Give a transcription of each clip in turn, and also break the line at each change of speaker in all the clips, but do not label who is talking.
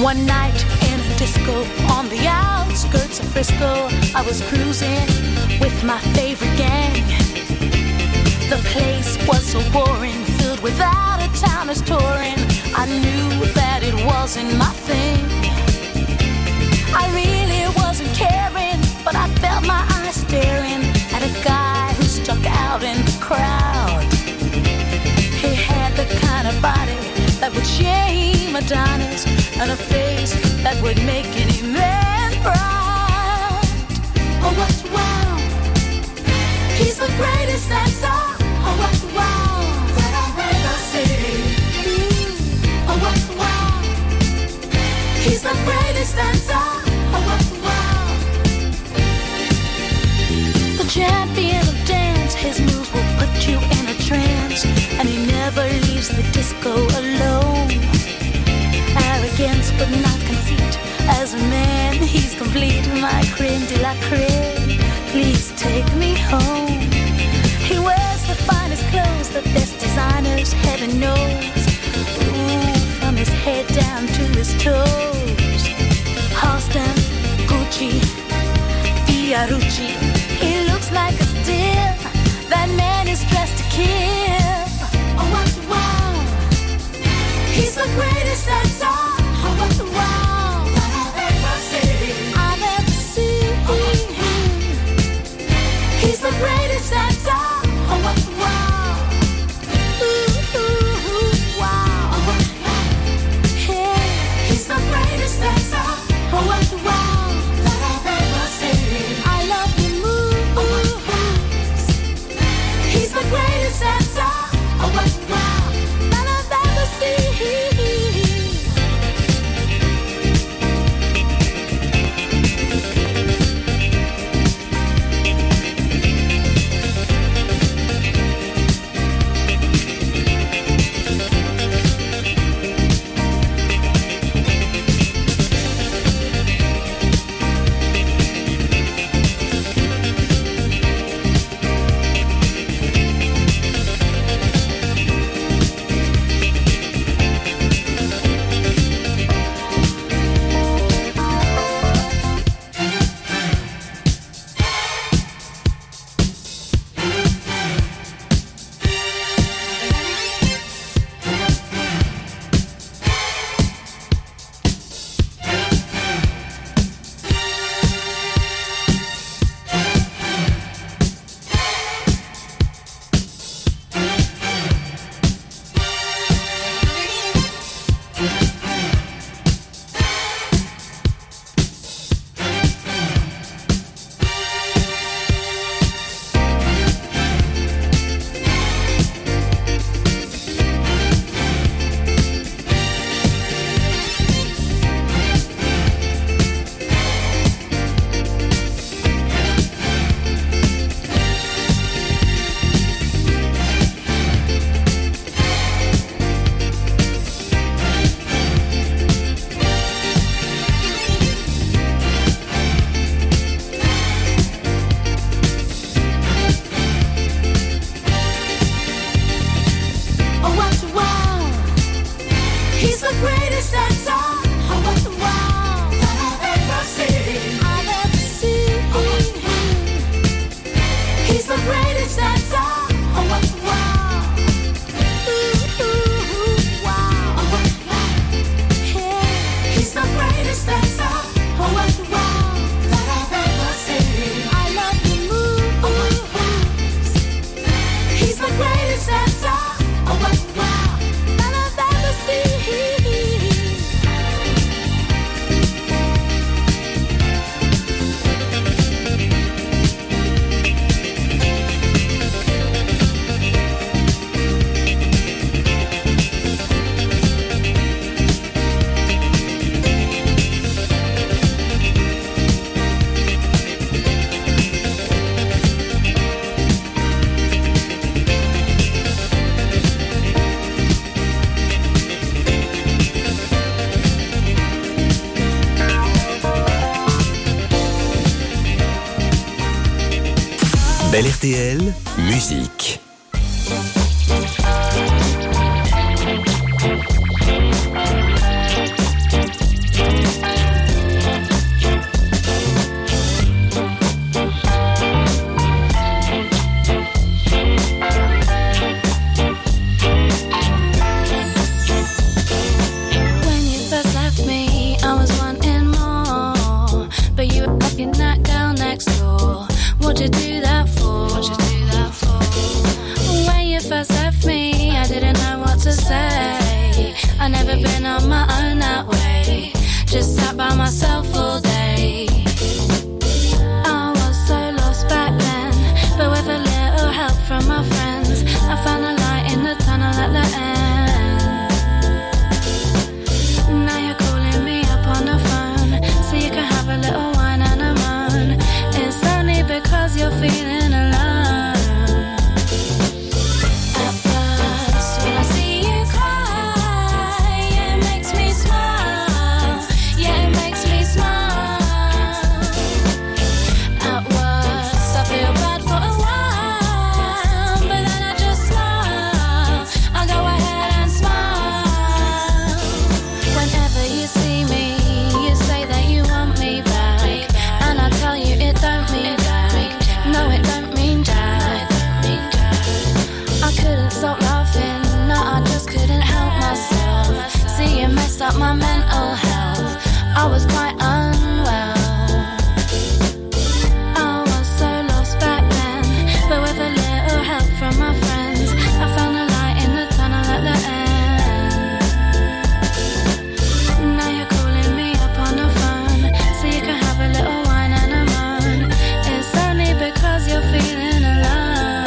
One night in a disco on the outskirts of Frisco, I was cruising with my favorite gang. The place was so boring, filled with out-of-towners touring. I knew that it wasn't my thing. I really wasn't caring, but I felt my eyes staring at a guy who stuck out in the crowd. He had the kind of body that would shame Adonis, and a face that would make any man proud. Oh, what wow! He's the greatest dancer. Oh, what wow! That I've ever seen. Oh, what wow! He's the greatest dancer. Oh, what wow! The champion of dance, his moves will put you in a trance, and he never leaves the disco alone. Arrogance but not conceit, as a man he's complete. My creme de la creme, please take me home. He wears the finest clothes, the best designers, heaven knows. Ooh, from his head down to his toes. Halston, Gucci, Fiorucci, he looks like a steal. That man is dressed to kill. Oh, what wow! He's the greatest dancer. Oh, what wow! That I've ever seen. I've ever seen. He's the greatest dancer. Oh, what wow! Ooh, ooh, ooh, wow! Oh, what wow! Yeah. He's the greatest dancer. Oh, what wow! That I've ever seen. I love the moves. He's the greatest dancer. Oh, what wow! That I've ever seen.
Belle RTL, musique.
stop laughing. No, I just couldn't help myself. See, it messed up my mental health. I was quite unwell. I was so lost back then, but with a little help from my friends, I found a light in the tunnel at the end. Now you're calling me up on the phone, so you can have a little wine and a moan. It's only because you're feeling alone.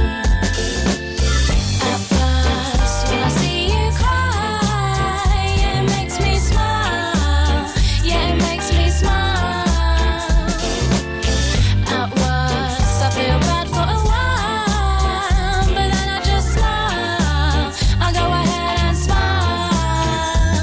At first, when I see you cry, it makes me smile. Yeah, it makes me smile. At worst, I feel bad for a while, but then I just smile. I go ahead and smile.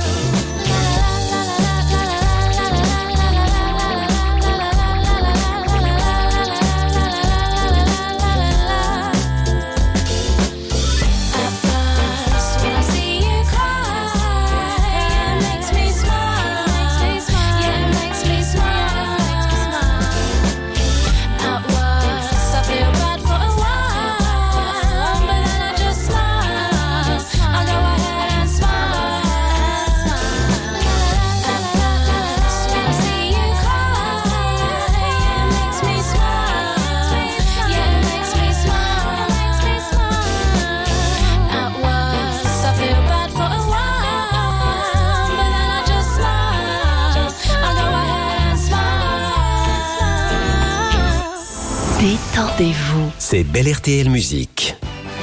At first, when I see you cry, it makes me smile. Yeah, it makes me smile. At worst, I feel bad for a while, but then I just smile. I go ahead and smile. At first, when I see you cry, it makes me smile. Yeah, it makes me smile. At worst, I feel bad for a while, but then I just smile. I go ahead and smile.
Détendez-vous. C'est Bel RTL Musique.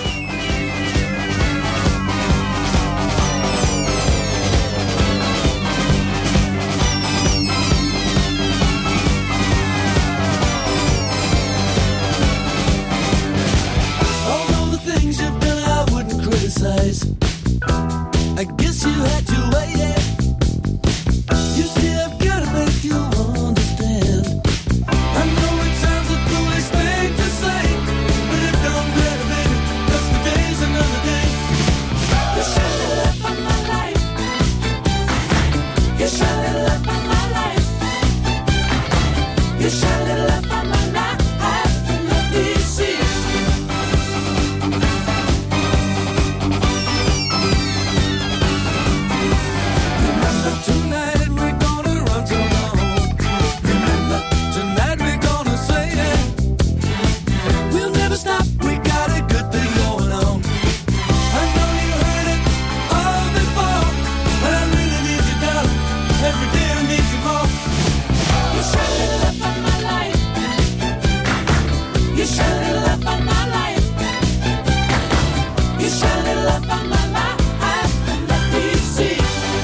All the things you've done I wouldn't criticize. I guess you had to wait it. You see I've gotta make you understand. I know it sounds a foolish thing to say, but it don't matter, baby, 'cause today's another day. You shine the light on my life. You shine the light on my life. You shine the light on my life. And let me see. Remember tonight we're gonna run till dawn. Remember tonight we're gonna say it. We'll never stop, we got a good thing going on. I know you heard it all before, but I really need you, darling. Every day I need you more. You shine the light on my life. You shine the light on my life. You shine the light on my life. And let me see.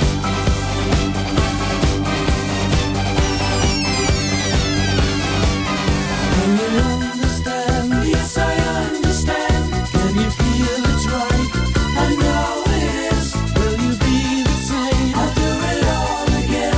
Can you understand? Yes, I understand. Can you feel it's right? I know it is. Will you be the same? I'll do it all again.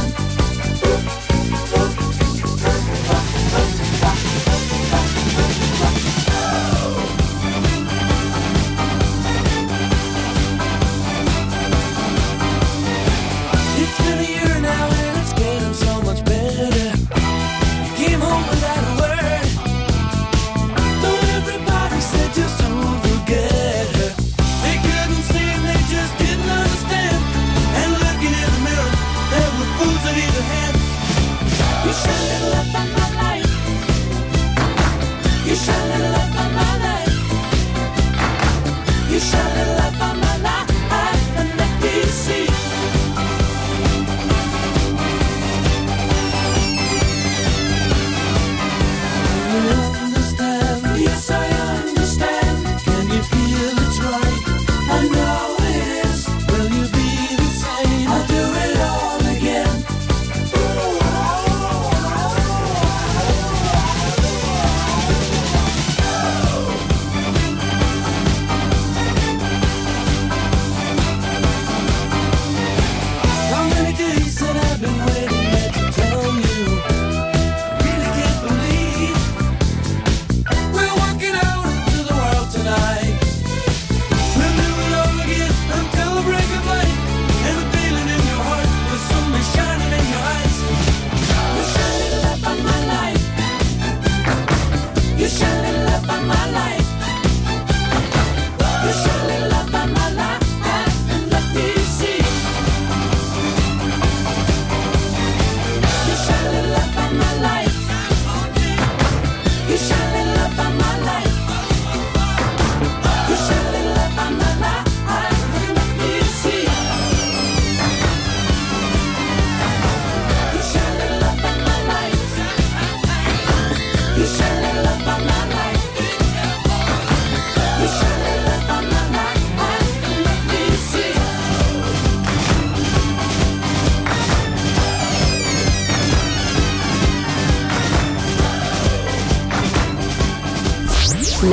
It's been a year now and it's getting so much better. You came home without a word. Though everybody said you're so forget her. They couldn't see and they just didn't understand. And looking in the mirror, there were fools at either hand. You shine the light on my life. You shine the light on my life. You shine the light on my life. And let me see. You understand? Yes, I understand. Can you feel it's right? I know it is. Will you be the same? I'll do it all again.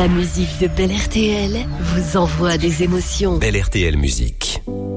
La musique de Bel RTL vous envoie des émotions.
Bel RTL Musique.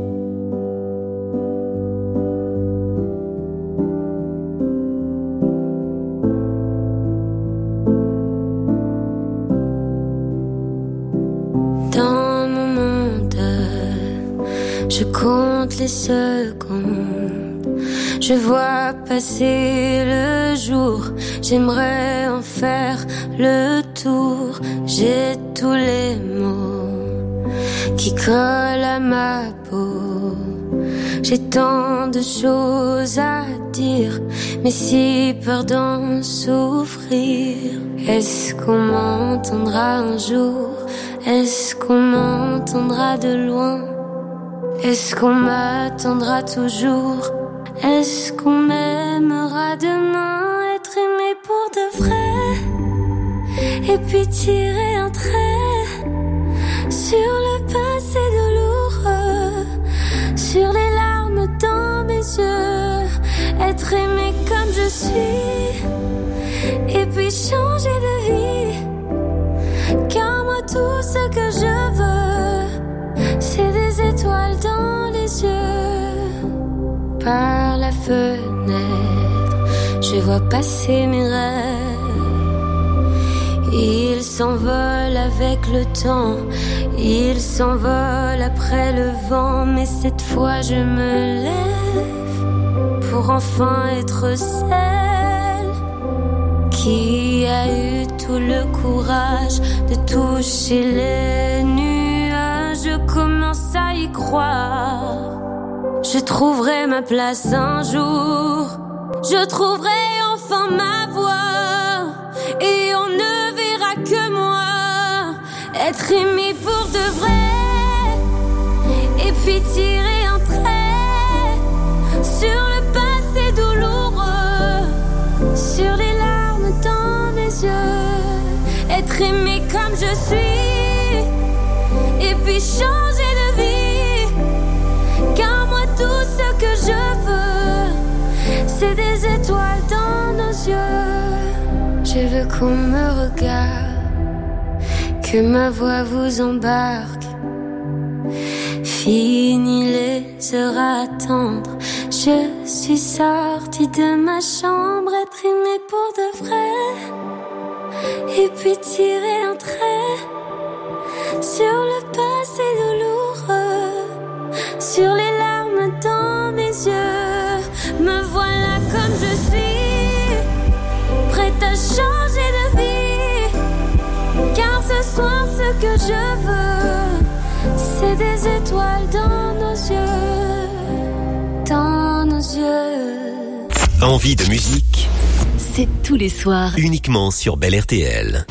Dans mon monde, je compte les secondes. Je vois passer le jour, j'aimerais en faire le tour. J'ai tous les mots qui collent à ma peau. J'ai tant de choses à dire, mais si peur d'en souffrir. Est-ce qu'on m'entendra un jour? Est-ce qu'on m'entendra de loin? Est-ce qu'on m'attendra toujours? Est-ce qu'on m'aimera demain? Être aimé pour de vrai, et puis tirer un trait sur le passé douloureux, sur les larmes dans mes yeux. Être aimé comme je suis, et puis changer de vie. Car moi tout ce que je veux, c'est des étoiles dans les yeux. Par la fenêtre, je vois passer mes rêves. Ils s'envolent avec le temps, ils s'envolent après le vent. Mais cette fois je me lève pour enfin être celle qui a eu tout le courage de toucher les nuages. Je commence à y croire. Je trouverai ma place un jour. Je trouverai enfin ma voix. Et on ne verra que moi. Être aimé pour de vrai. Et puis tirer un trait sur le passé douloureux, sur les larmes dans mes yeux. Être aimé comme je suis, et puis changer de vie. Car moi tout ce que je veux, c'est des étoiles dans nos yeux. Je veux qu'on me regarde, que ma voix vous embarque. Fini les heures à attendre, je suis sortie de ma chambre. Être aimée pour de vrai, et puis tirer un trait sur le passé douloureux, sur les larmes dans mes yeux. Me voilà comme je suis, prête à changer de vie. Car ce soir ce que je veux, c'est des étoiles dans nos yeux, dans nos yeux.
Envie de musique,
c'est tous les soirs,
uniquement sur Bel RTL.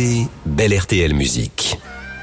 écoutez Belle RTL Musique.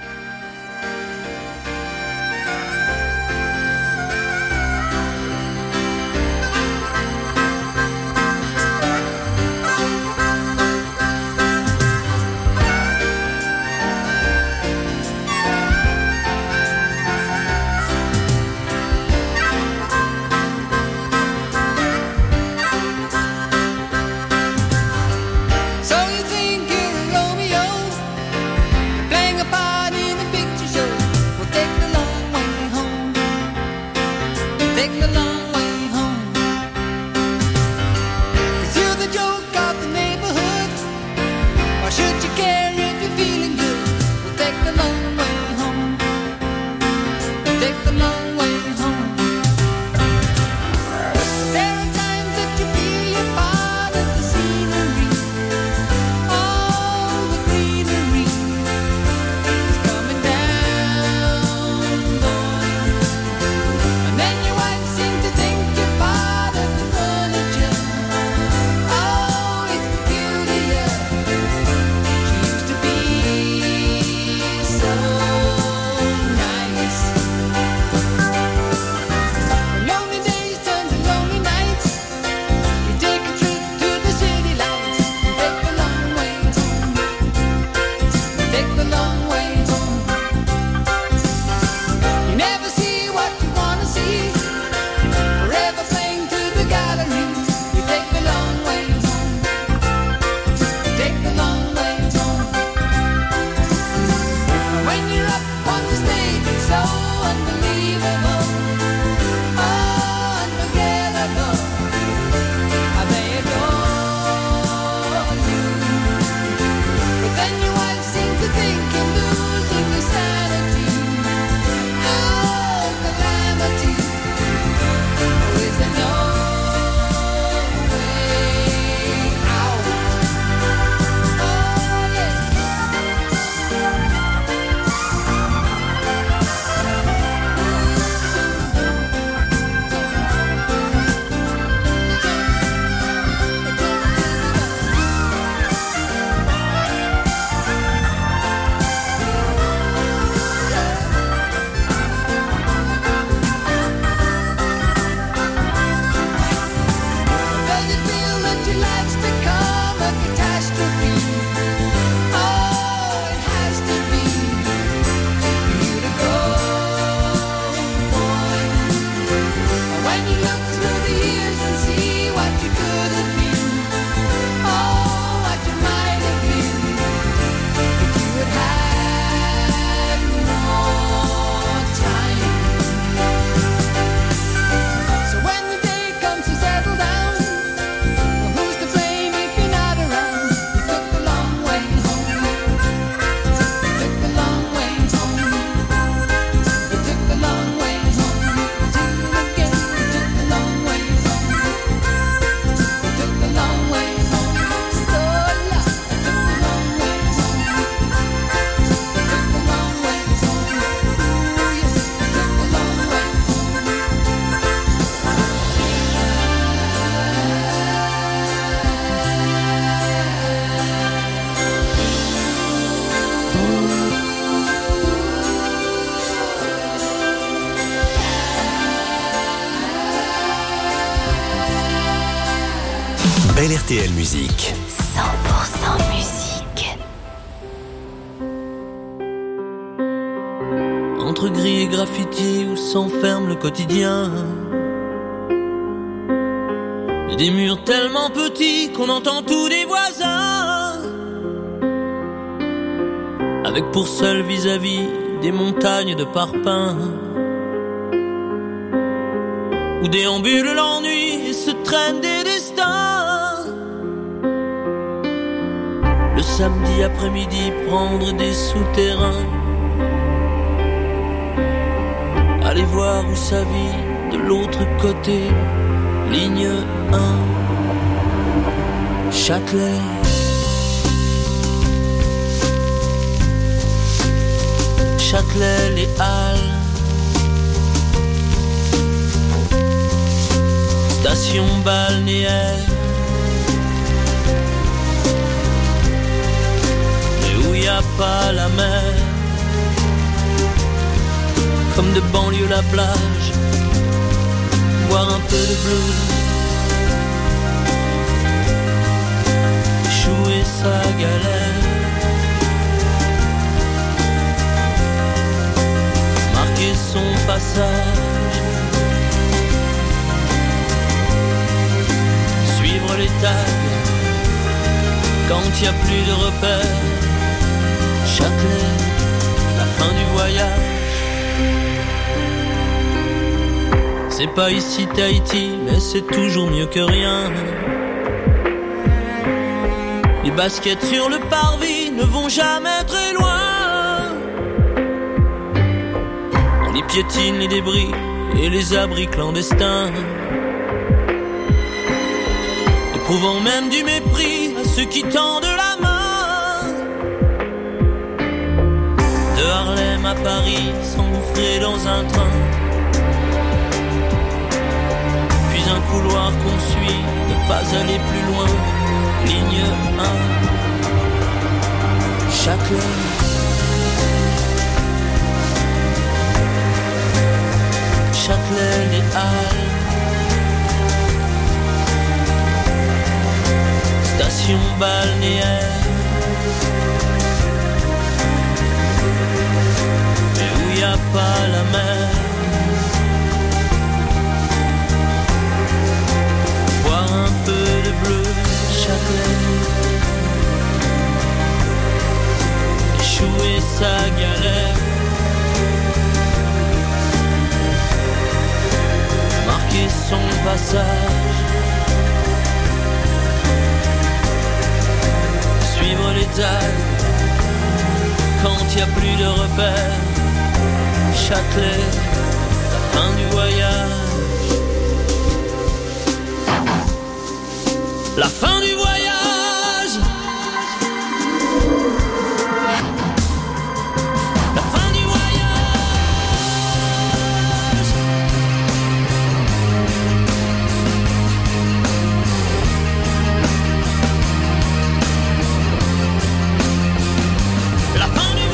Belle RTL Musique.
100% musique.
Entre gris et graffiti où s'enferme le quotidien, et des murs tellement petits qu'on entend tous des voisins, avec pour seul vis-à-vis des montagnes de parpaings, où déambule l'ennui et se traînent des destins. Le samedi après-midi, prendre des souterrains, aller voir où ça vit de l'autre côté, ligne 1, Châtelet. Châtelet, les Halles, station balnéaire. Mais oui, a pas la mer. Comme de banlieue la plage, voir un peu de bleu, échouer sa galère, marquer son passage, suivre les tags quand y a plus de repères. Châtelet, la fin du voyage. C'est pas ici Tahiti, mais c'est toujours mieux que rien. Les baskets sur le parvis ne vont jamais très loin. On y piétine les débris et les abris clandestins, éprouvant même du mépris à ceux qui tendent la main. De Harlem à Paris, s'engouffrer dans un train, un couloir qu'on suit, ne pas aller plus loin. Ligne 1, Châtelet. Châtelet, les Halles. Station balnéaire. Et où y a pas la mer. Un peu de bleu, Châtelet, échouer sa galère, marquer son passage, suivre les tags quand y a plus de repères. Châtelet, la fin du voyage. La fin du voyage. La fin du voyage. La fin du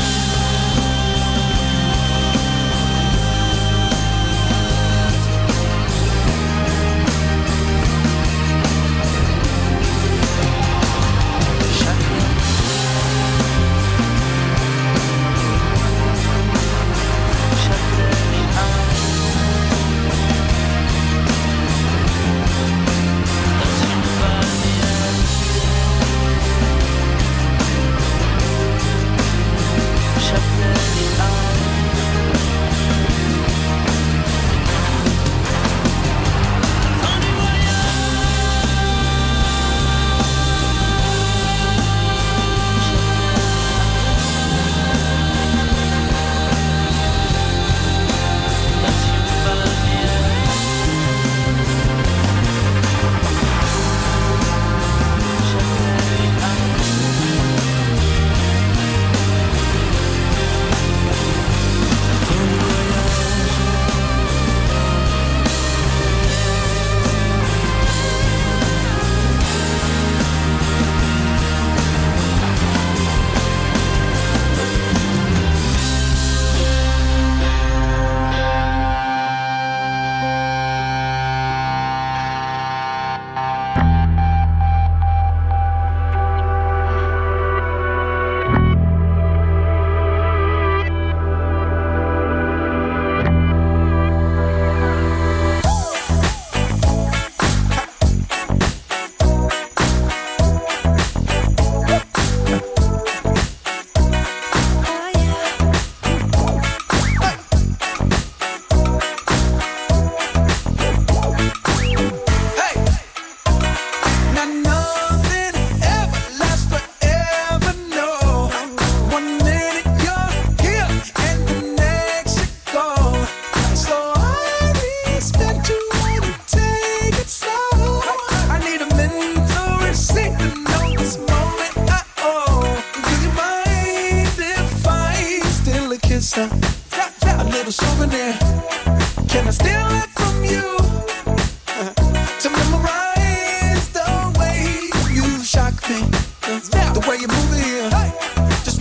a little souvenir. Can I steal it from you? To memorize the way you shock me, the way you move it here. Just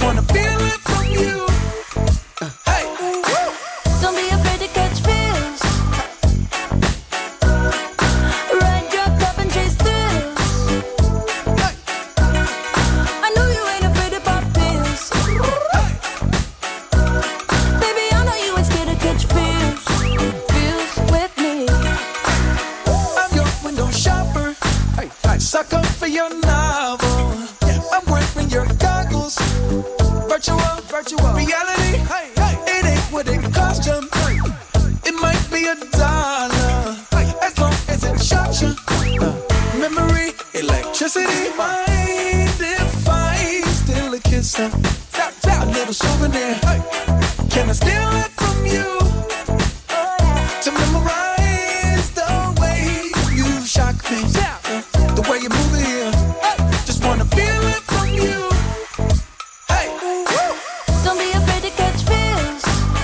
Reality, it ain't what it cost you. It might be $1, as long as it shocks you. Memory, electricity, mind if I steal a kiss? A little souvenir. Can I steal it from you? To memorize the way you shock me, the way you move it here. Just wanna feel it from you. Hey,
Don't be afraid to catch feels.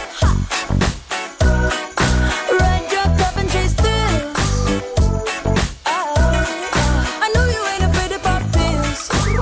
Ride your cup and chase thrills. I know you ain't afraid to pop pills.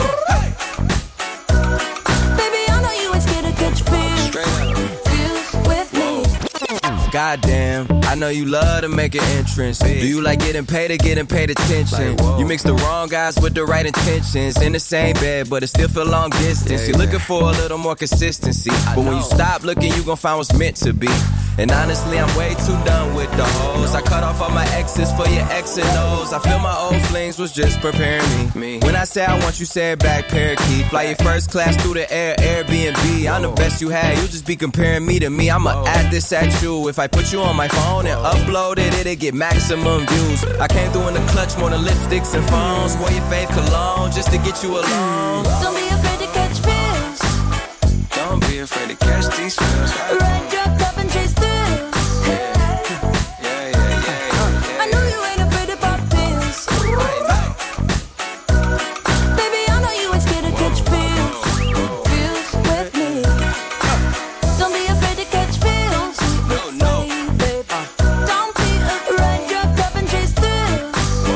Baby, I know you ain't scared to catch feels. Feels with me.
Goddamn, I know you love to make an entrance. Do you like getting paid or getting paid attention? You mix the wrong guys with the right intentions. In the same bed, but it still feel long distance. You're looking for a little more consistency. But when you stop looking, you gon' find what's meant to be. And honestly, I'm way too done with the hoes. I cut off all my exes for your X and O's. I feel my old flings was just preparing me. When I say I want you, say it back, parakeet. Fly your first class through the air, Airbnb. I'm the best you had, you'll just be comparing me to me. I'ma add this at you. If I put you on my phone and upload it, it'll get maximum views. I came through in the clutch more than lipsticks and phones. Wore your fave cologne just to get you alone.
Don't be afraid to catch feels.
Don't be afraid to catch these feels.
Ride your cup and chase thrills. I know you ain't afraid to pop pills. Baby, I know you ain't scared to catch feels. Feels with me. Don't be afraid to catch feels.
No.
Don't be afraid. Ride your cup and chase thrills.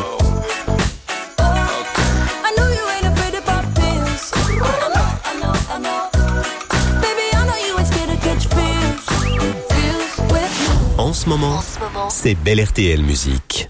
I know you ain't afraid to pop pills. I know. Baby, I know you ain't scared to catch feels. Feels with me.
En ce moment, c'est Belle RTL Musique.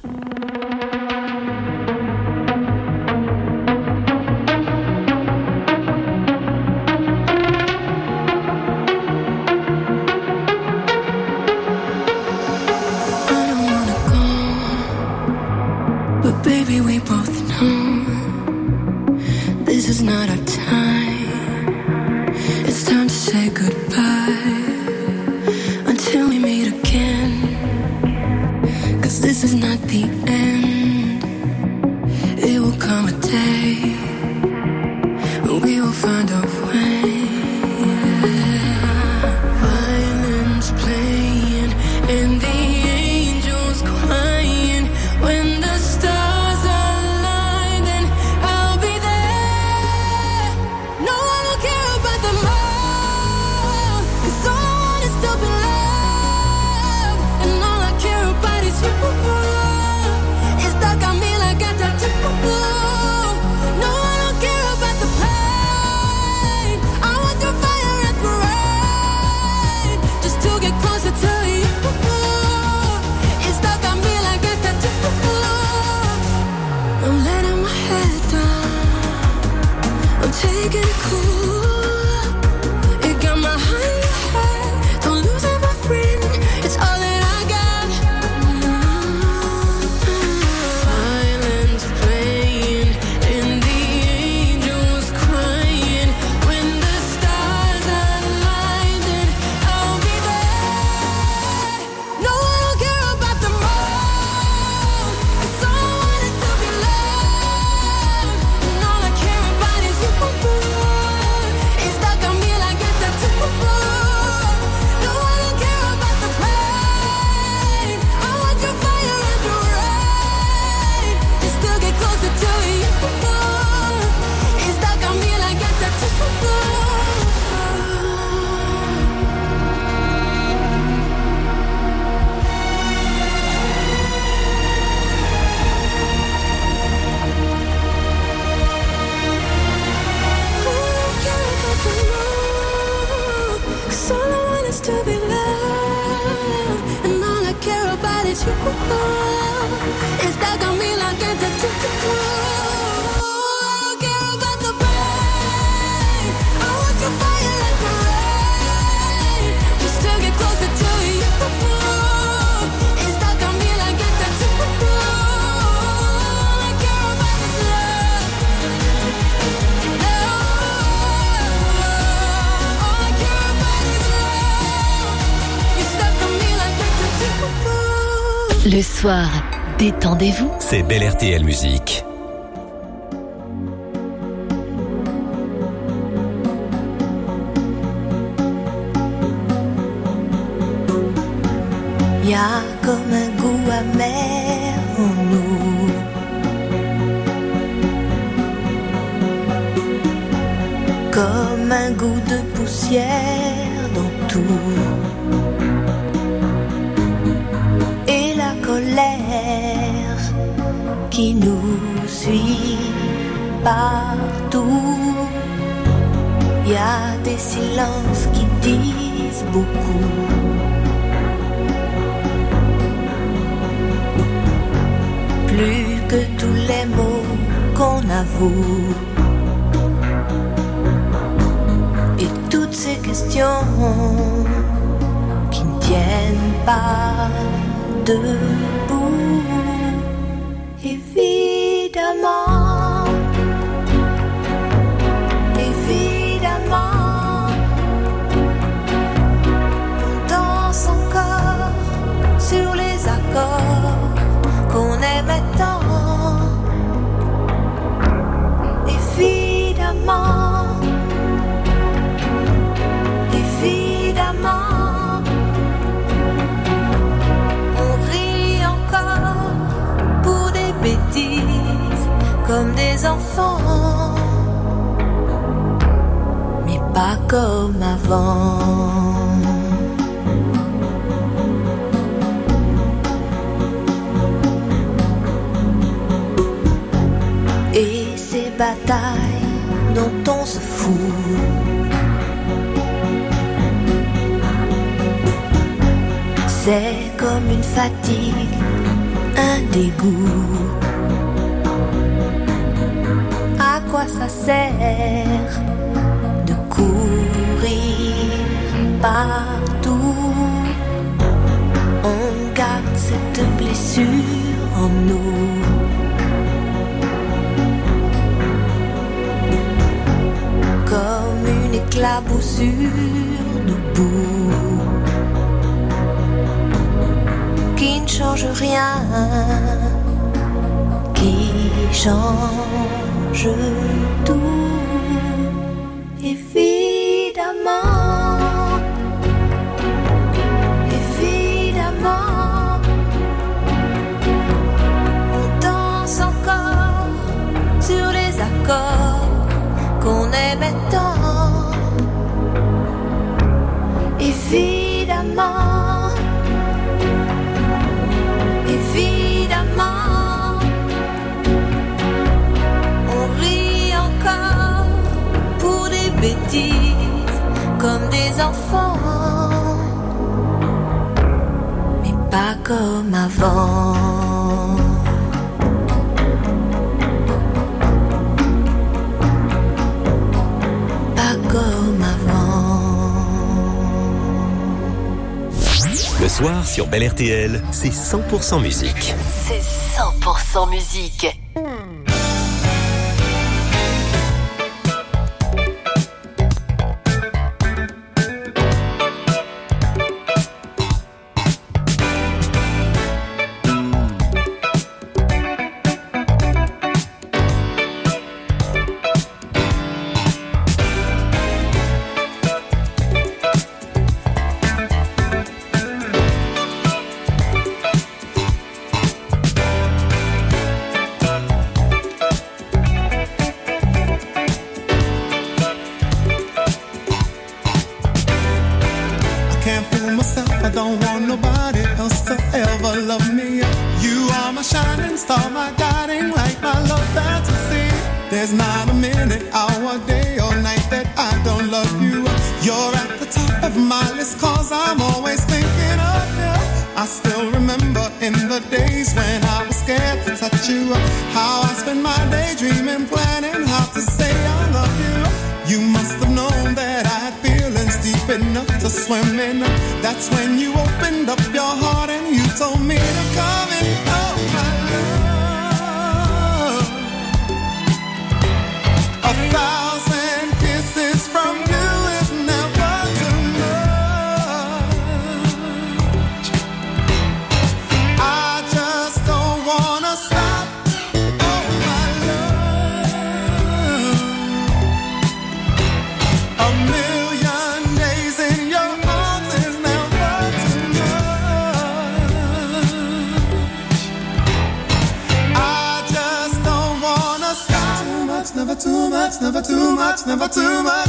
But baby, we both know this is not our time. It's time to say goodbye until we meet again. 'Cause this is not the end. It will come a day when we will find a way. Violins playing and the angels crying. When the stars align, then I'll be there. No, I don't care about them all, 'cause all I want is to be loved. And all I care about is you. It's stuck on me like a tattoo. No, I don't care about the pain. I want the fire and the rain, just to get closer to you. It's stuck on me like a tattoo. I'm letting my head down. I'm taking it cool. It got my heart in your head. Don't lose it, my friend. It's all that I got. Violins playing and the angels crying. When the stars align, then I'll be there. No, I don't care about them all, 'cause all I want is to be loved. And all I care about is you. It's stuck on me like a tattoo. No, I don't care about the pain. I want your fire and your rain, just to get closer to you. It's stuck on me like a tattoo. Cause all I want is to be loved, and all I care about is you. It's stuck on me like a tattoo. I don't care about the pain. I want your fire and the rain, just to get closer to you. It's stuck on me like a tattoo. All I care about is love. All I care about
Le soir, détendez-vous.
C'est Bel RTL Musique.
Y a comme un goût amer en nous, comme un goût de poussière dans tout, et la colère qui nous suit partout. Y a des silences qui disent beaucoup. Plus que tous les mots qu'on avoue. Et toutes ces questions qui ne tiennent pas debout. Évidemment, évidemment, on danse encore sur les accords qu'on aimait tant. Évidemment, évidemment, on rit encore pour des bêtises comme des enfants, mais pas comme avant. Et ces batailles dont on se fout, c'est comme une fatigue, un dégoût. À quoi ça sert de courir partout? On garde cette blessure en nous. Comme une éclaboussure de boue qui ne change rien, qui change tout. Évidemment, évidemment, on danse encore sur les accords qu'on aimait tant. Évidemment, évidemment, on rit encore pour des bêtises comme des enfants, mais pas comme avant. Comme avant.
Le soir sur Bel RTL, c'est 100% musique.
C'est 100% musique.
There's not a minute, hour, day or night that I don't love you. You're at the top of my list 'cause I'm always thinking of you. I still remember in the days when I was scared to touch you, how I spent my day dreaming, planning how to say I love you. You must have known that I had feelings deep enough to swim in. That's when you opened up your heart and you told me to come in. Oh my love, 1,000 kisses from you is never too much. I much, never too much, never too much.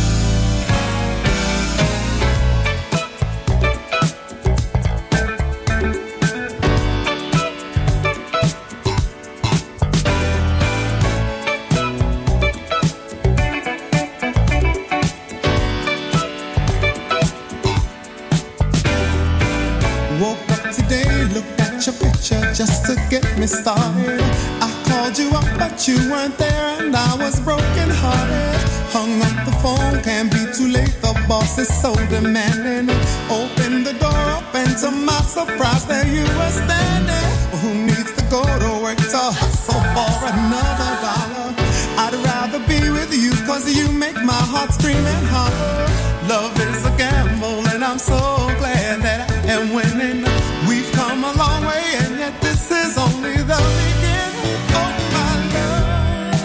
Just to get me started, I called you up, but you weren't there, and I was broken hearted. Hung up the phone, can't be too late. The boss is so demanding. Open the door up, and to my surprise, there you were standing. Well, who needs to go to work to hustle for another dollar? I'd rather be with you, 'cause you make my heart scream and holler. Love is a gamble, and I'm so glad that I am winning. We've come a long way, and yet this is only the beginning of my love.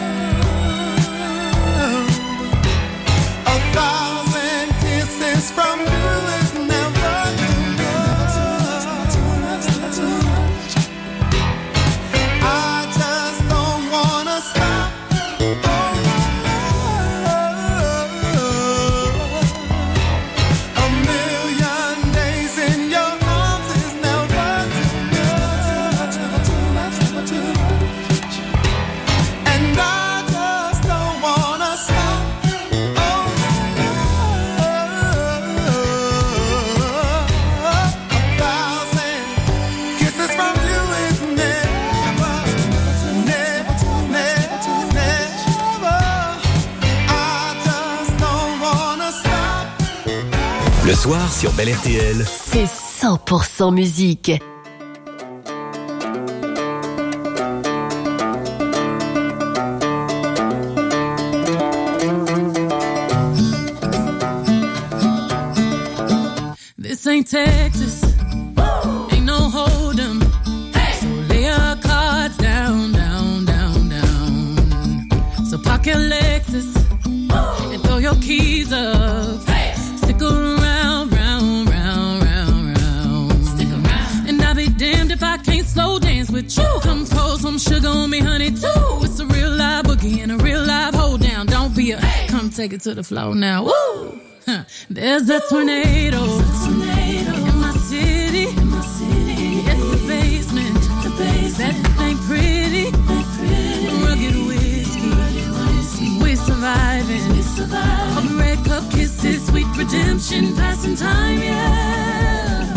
1,000 kisses from you is never too much. I just don't wanna stop. A million days in your arms is never too much. And I just don't wanna stop. Oh, 1,000 kisses from you is never. I just don't wanna stop.
Le soir sur Bel RTL,
C'est 100% musique.
This ain't Texas, ain't no hold'em. So lay your cards down, down, down, down. So park your Lexus and throw your keys up. Stick around, round, round, round, round. Stick around. And I'll be damned if I can't slow dance with you. Come pour some sugar on me, honey, too. It's a real live boogie and a real live hold down. Don't be a come take it to the floor now. Woo! Huh. There's a tornado in my city. It's the basement. That ain't pretty. Rugged whiskey. We're surviving. Red cup kisses, sweet redemption, passing time, yeah.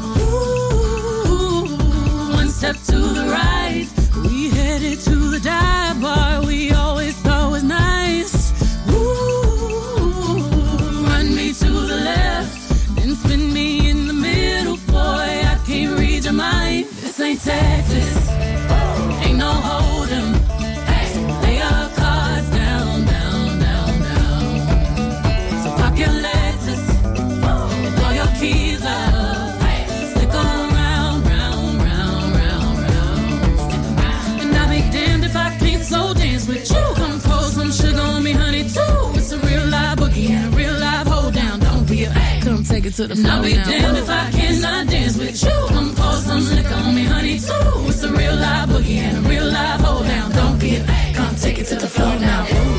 Ooh, one step to the right, we headed to the dive bar we always thought was nice. Ooh, run me to the left, then spin me in the middle, boy, I can't read your mind. This ain't Texas, ain't no hold'em. Lay your cards down, down, down, down. So pop your Lexus and throw your keys up. Stick around, round, round, round, round. And I'll be damned if I can't slow dance with you. Come pour some sugar on me, honey, too. It's a real live boogie and a real live hold down. Don't be a come take it to the floor. I'll be damned if I cannot dance with you. Come pour some liquor on me, honey, too. It's a real live boogie and a real live hold down. Don't be a come take it to the floor now. Ooh.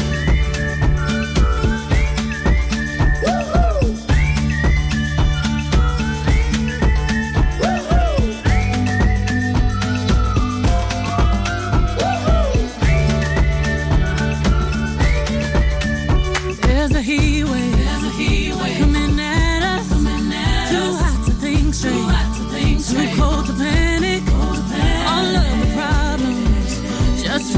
There's a heat wave coming at us. Too hot to think straight, too cold to panic. All of the problems just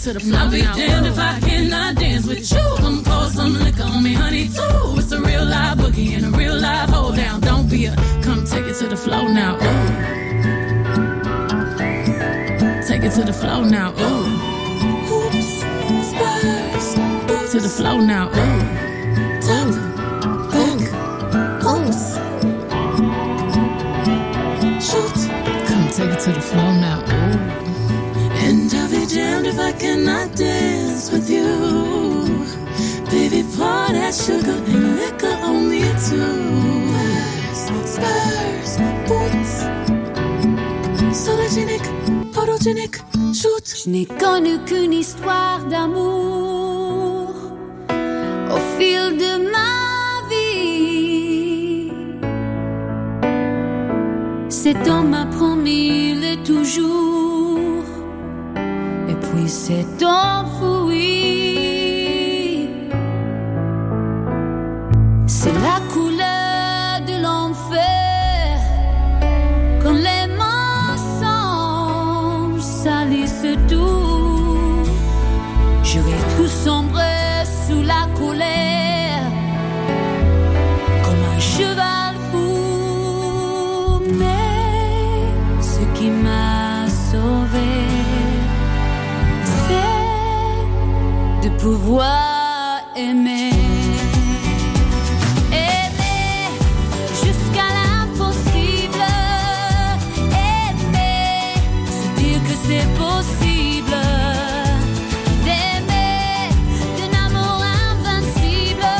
to the floor. I'll be damned if I cannot dance with you. Come pour some liquor on me, honey, too. It's a real live boogie and a real live hold down. Don't be a, come take it to the floor now. Ooh. Take it to the floor now. Ooh. Oops, spurs. To the floor now. Ooh. Tap, back, oops. Shoot. Come take it to the floor now. Ooh. And I'll be damned if I cannot dance with you. Baby, pour that sugar and liquor on me too. Spurs, boots. Sologenic, photogenic, shoot.
Je n'ai connu qu'une histoire d'amour au fil de ma vie. Cet homme m'a promis le toujours, et puis s'est enfoui. C'est la couleur de l'enfer quand les mensonges salissent tout. J'aurais tout sombré sous la colère comme un cheval fou. Mais ce qui m'a sauvé, c'est de pouvoir aimer. C'est possible d'aimer d'un amour invincible,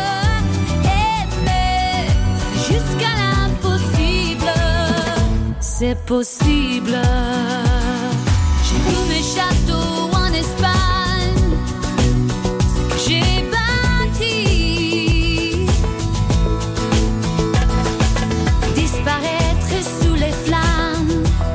aimer jusqu'à l'impossible. C'est possible. J'ai vu mes châteaux en Espagne, ce que j'ai bâti, disparaître sous les flammes.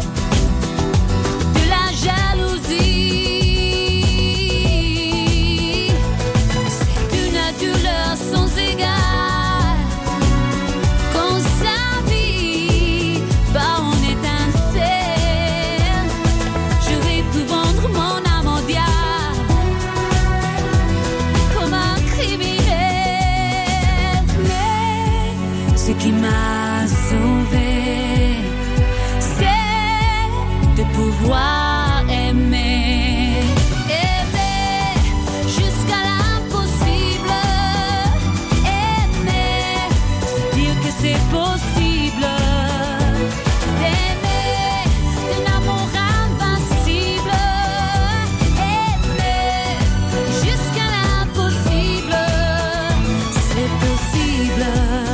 Ce qui m'a sauvé, c'est de pouvoir aimer, aimer jusqu'à l'impossible, aimer, dire que c'est possible, d'aimer d'un amour invincible, aimer jusqu'à l'impossible, c'est possible.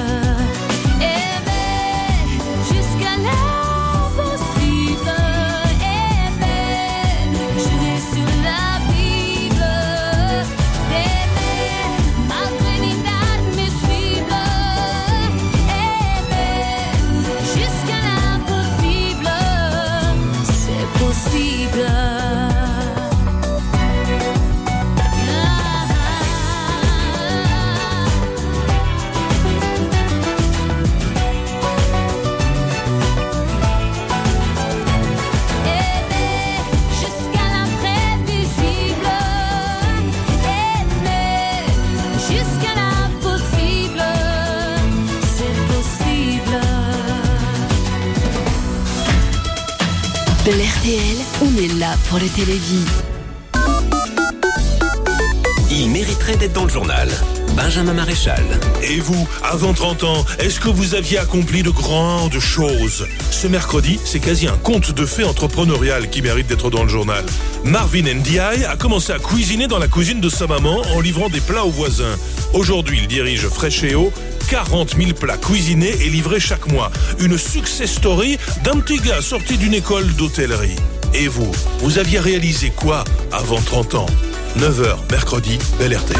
RTL, on est là pour le télévis.
Il mériterait d'être dans le journal. Benjamin Maréchal.
Et vous, avant 30 ans, est-ce que vous aviez accompli de grandes choses? Ce mercredi, c'est quasi un conte de fées entrepreneurial qui mérite d'être dans le journal. Marvin Ndiaye a commencé à cuisiner dans la cuisine de sa maman en livrant des plats aux voisins. Aujourd'hui, il dirige Freshéo, 40 000 plats cuisinés et livrés chaque mois. Une success story d'un petit gars sorti d'une école d'hôtellerie. Et vous aviez réalisé quoi avant 30 ans? 9h, mercredi, Bel RTL.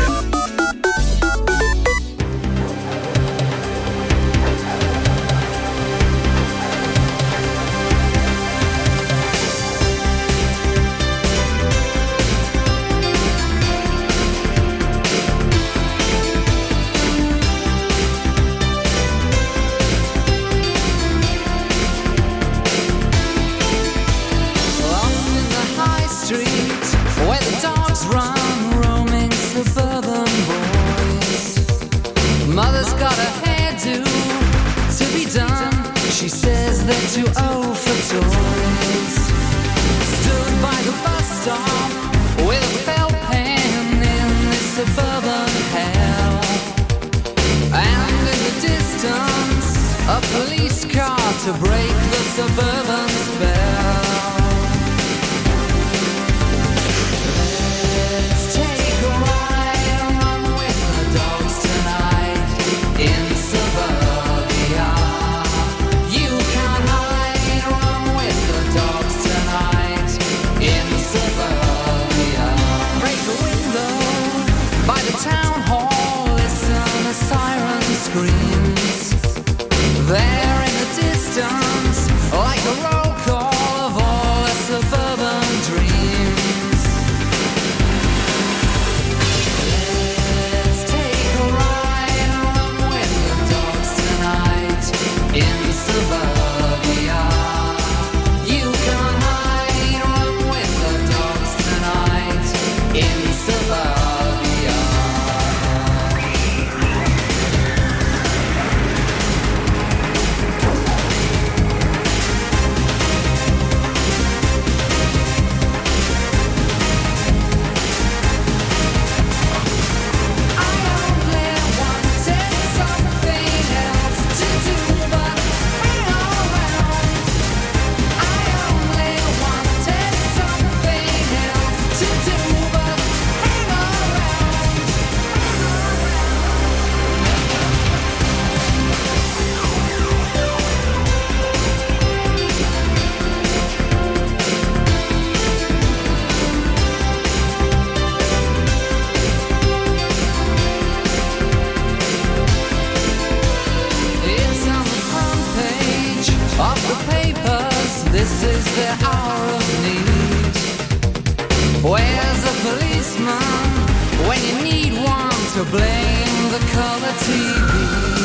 Where the dawn suburban hell. And in the distance, a police car to break the suburban spell. Let's take a ride and run with the dogs tonight in suburbia. You can't hide, run with the dogs tonight in suburbia. Break a window by the town hall, listen a siren screams. There in the distance, like a roll call of all the suburban dreams. Let's take a ride and run with the dogs tonight in suburbia. You can't hide, run with the dogs tonight in suburbia. This is the hour of need. Where's the policeman when you need one to blame the color TV?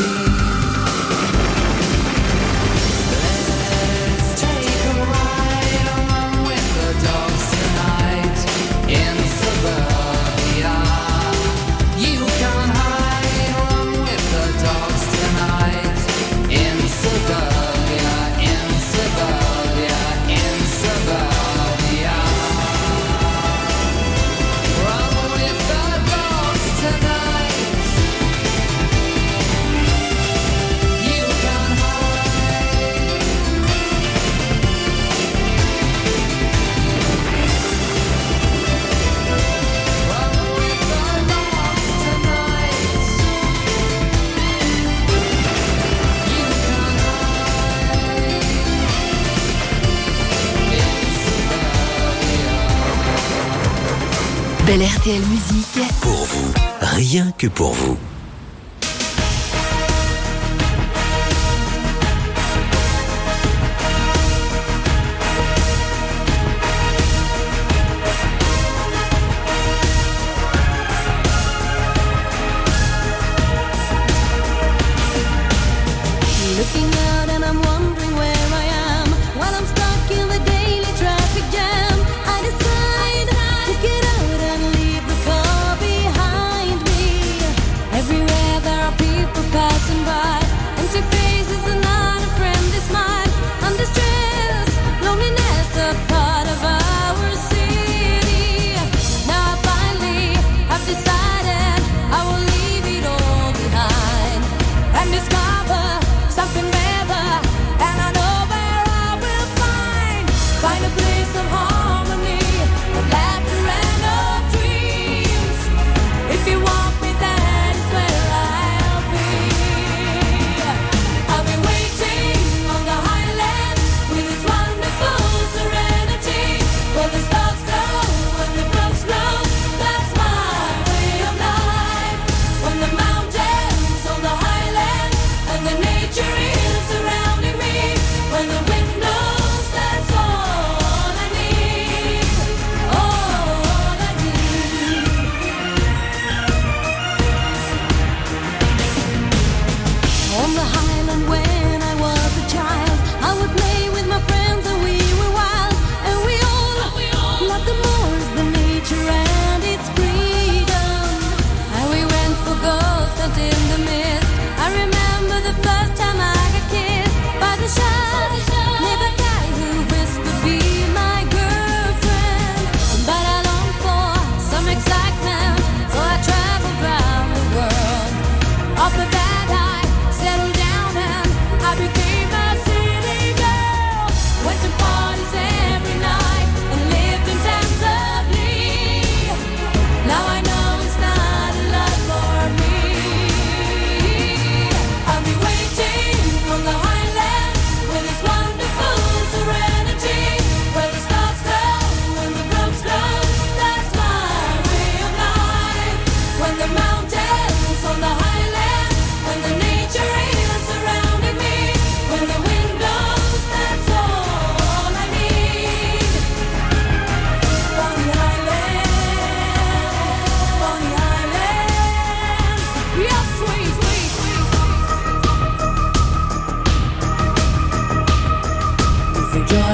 Let's take a ride and run with the dogs tonight in suburbia. You can't hide, run with the dogs tonight in suburbia, in suburbia. Suburbia. Run with the dogs tonight. You can hide. Run with the dogs tonight. You can hide.
Belle RTL Musique.
Pour vous, rien que pour vous.
Looking out and I'm wondering where I am while I'm stuck in the daily traffic jam. I decide to get out and leave the car behind me. Every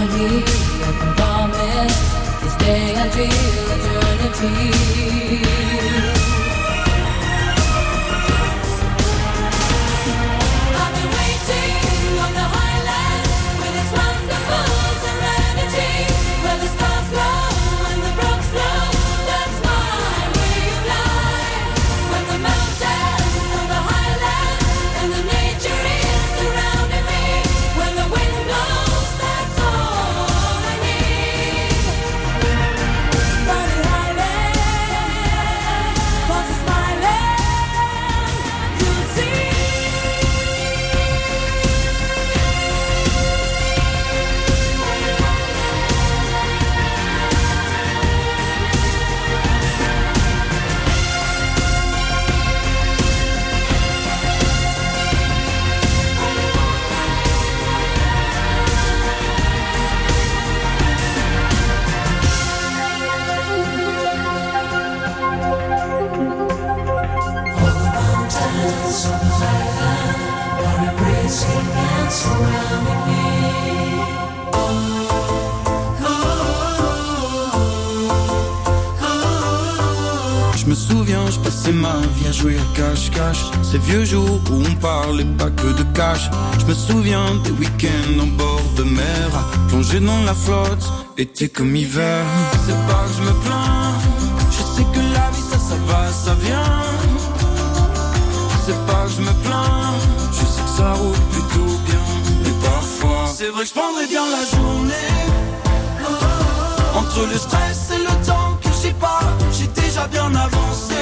find me, I can promise this day and feel eternity. I've been waiting on the highland with its wonderful serenity, where the stars glow and the brooks flow. That's my way of life. When the mountains on the highland and the nature is surrounding me, when the wind blows, that's all I need. Funny highland, 'cause it's my land. You'll see. All the mountains on the highland are embracing and surrounding me.
Je me souviens, je passais ma vie à jouer à cache-cache. Ces vieux jours où on parlait pas que de cash. Je me souviens des week-ends en bord de mer, à plonger dans la flotte, été comme hiver. C'est pas que je me plains, je sais que la vie ça va, ça vient. C'est pas que je me plains, je sais que ça roule plutôt bien. Mais parfois, c'est vrai que je prendrais bien la journée. Entre le stress et le temps que j'ai pas, j'ai déjà bien avancé.